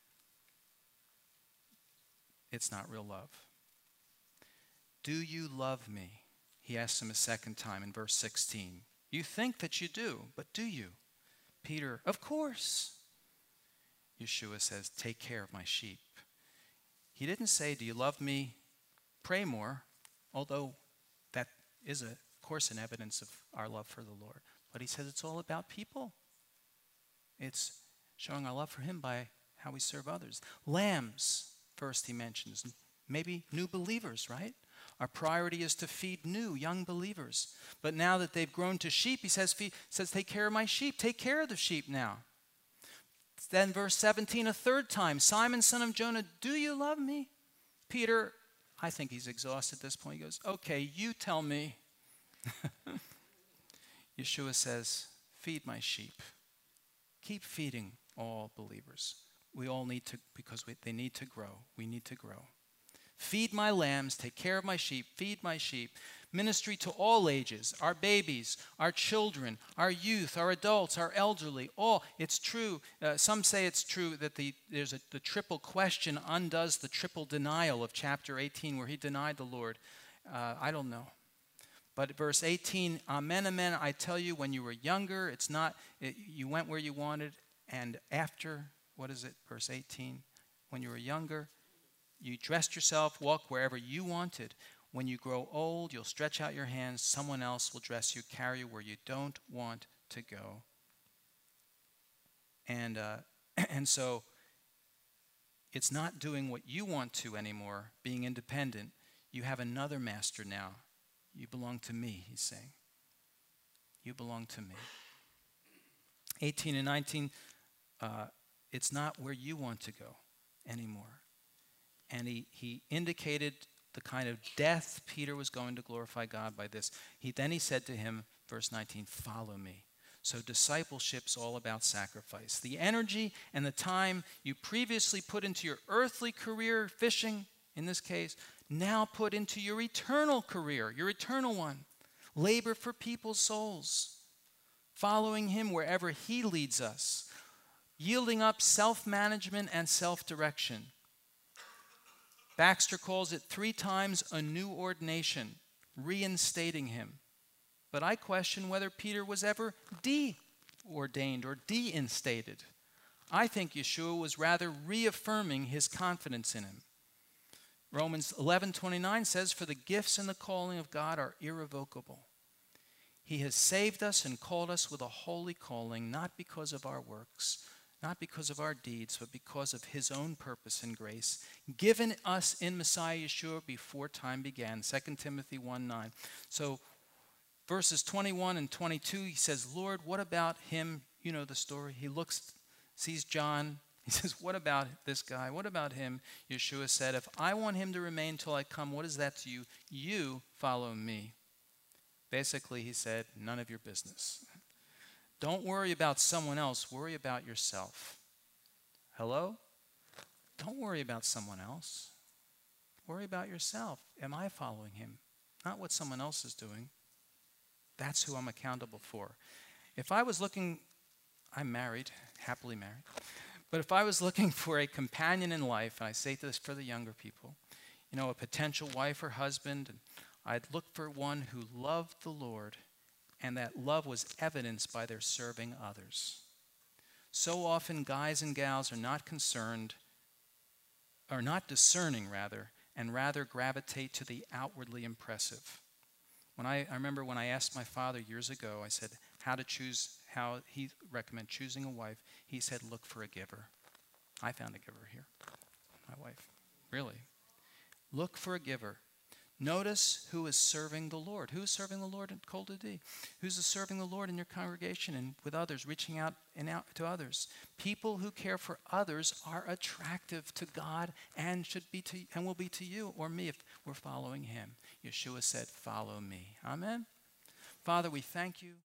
A: it's not real love. Do you love me? He asks him a second time in verse sixteen. You think that you do, but do you? Peter, of course. Yeshua says, take care of my sheep. He didn't say, do you love me? Pray more, although that is, a, of course, an evidence of our love for the Lord. But he says it's all about people. It's showing our love for him by how we serve others. Lambs, first he mentions, maybe new believers, right? Our priority is to feed new, young believers. But now that they've grown to sheep, he says, feed, says take care of my sheep. Take care of the sheep now. Then verse seventeen, a third time, Simon, son of Jonah, do you love me? Peter, I think he's exhausted at this point. He goes, okay, you tell me. Yeshua says, feed my sheep. Keep feeding all believers. We all need to, because we, they need to grow. We need to grow. Feed my lambs, take care of my sheep, feed my sheep. Ministry to all ages, our babies, our children, our youth, our adults, our elderly, all. It's true. Uh, some say it's true that the there's a, the triple question undoes the triple denial of chapter eighteen where he denied the Lord. Uh, I don't know. But verse eighteen, amen, amen, I tell you, when you were younger, it's not, it, you went where you wanted, And after, what is it, verse eighteen, when you were younger, you dressed yourself, walked wherever you wanted. When you grow old, you'll stretch out your hands. Someone else will dress you, carry you where you don't want to go. And uh, and so it's not doing what you want to anymore, being independent. You have another master now. You belong to me, he's saying. You belong to me. eighteen and nineteen, uh, it's not where you want to go anymore. And he, he indicated the kind of death Peter was going to glorify God by this. He Then he said to him, verse nineteen, follow me. So discipleship's all about sacrifice. The energy and the time you previously put into your earthly career, fishing in this case, now put into your eternal career, your eternal one. Labor for people's souls. Following him wherever he leads us. Yielding up self-management and self-direction. Baxter calls it three times a new ordination, reinstating him. But I question whether Peter was ever de-ordained or deinstated. I think Yeshua was rather reaffirming his confidence in him. Romans eleven twenty-nine says, for the gifts and the calling of God are irrevocable. He has saved us and called us with a holy calling, not because of our works, not because of our deeds, but because of his own purpose and grace, given us in Messiah Yeshua before time began. Second Timothy one nine. So verses twenty-one and twenty-two, he says, Lord, what about him? You know the story. He looks, sees John. He says, what about this guy? What about him? Yeshua said, if I want him to remain till I come, what is that to you? You follow me. Basically, he said, none of your business. Don't worry about someone else. Worry about yourself. Hello? Don't worry about someone else. Worry about yourself. Am I following him? Not what someone else is doing. That's who I'm accountable for. If I was looking, I'm married, happily married. But if I was looking for a companion in life, and I say this for the younger people, you know, a potential wife or husband, and I'd look for one who loved the Lord, and that love was evidenced by their serving others. So often, guys and gals are not concerned, are not discerning, rather, and rather gravitate to the outwardly impressive. When I, I remember when I asked my father years ago, I said how to choose, how he recommended choosing a wife. He said, look for a giver. I found a giver here, my wife. Really. Look for a giver. Notice who is serving the Lord. Who is serving the Lord at Kol Dodi? Who's serving the Lord in your congregation and with others, reaching out and out to others? People who care for others are attractive to God and should be to and will be to you or me if we're following him. Yeshua said, follow me. Amen. Father, we thank you.